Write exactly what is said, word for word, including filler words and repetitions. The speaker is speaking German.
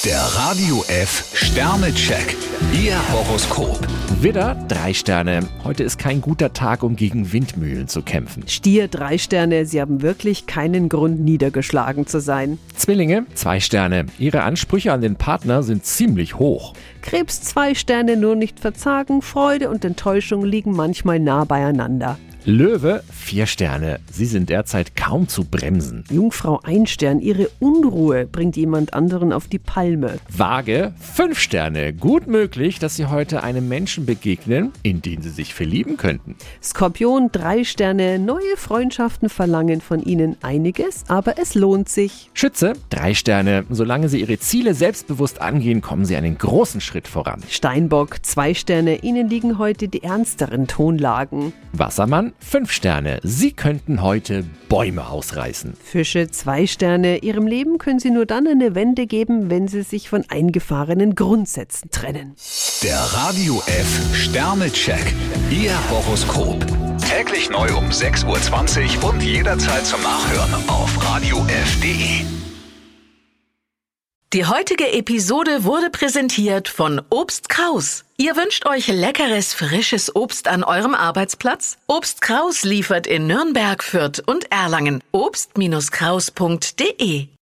Der Radio F Sternecheck. Ihr Horoskop. Widder, drei Sterne. Heute ist kein guter Tag, um gegen Windmühlen zu kämpfen. Stier, drei Sterne. Sie haben wirklich keinen Grund, niedergeschlagen zu sein. Zwillinge, zwei Sterne. Ihre Ansprüche an den Partner sind ziemlich hoch. Krebs, zwei Sterne. Nur nicht verzagen. Freude und Enttäuschung liegen manchmal nah beieinander. Löwe, vier Sterne. Sie sind derzeit kaum zu bremsen. Jungfrau, ein Stern. Ihre Unruhe bringt jemand anderen auf die Palme. Waage, fünf Sterne. Gut möglich, dass Sie heute einem Menschen begegnen, in den Sie sich verlieben könnten. Skorpion, drei Sterne. Neue Freundschaften verlangen von Ihnen einiges, aber es lohnt sich. Schütze, drei Sterne. Solange Sie Ihre Ziele selbstbewusst angehen, kommen Sie einen großen Schritt voran. Steinbock, zwei Sterne. Ihnen liegen heute die ernsteren Tonlagen. Wassermann, fünf Sterne. Sie könnten heute Bäume ausreißen. Fische, zwei Sterne. Ihrem Leben können Sie nur dann eine Wende geben, wenn Sie sich von eingefahrenen Grundsätzen trennen. Der Radio F Sternecheck. Ihr Horoskop. Täglich neu um sechs Uhr zwanzig und jederzeit zum Nachhören auf radio f punkt de. Die heutige Episode wurde präsentiert von Obst Kraus. Ihr wünscht euch leckeres, frisches Obst an eurem Arbeitsplatz? Obst Kraus liefert in Nürnberg, Fürth und Erlangen. obst Kraus punkt de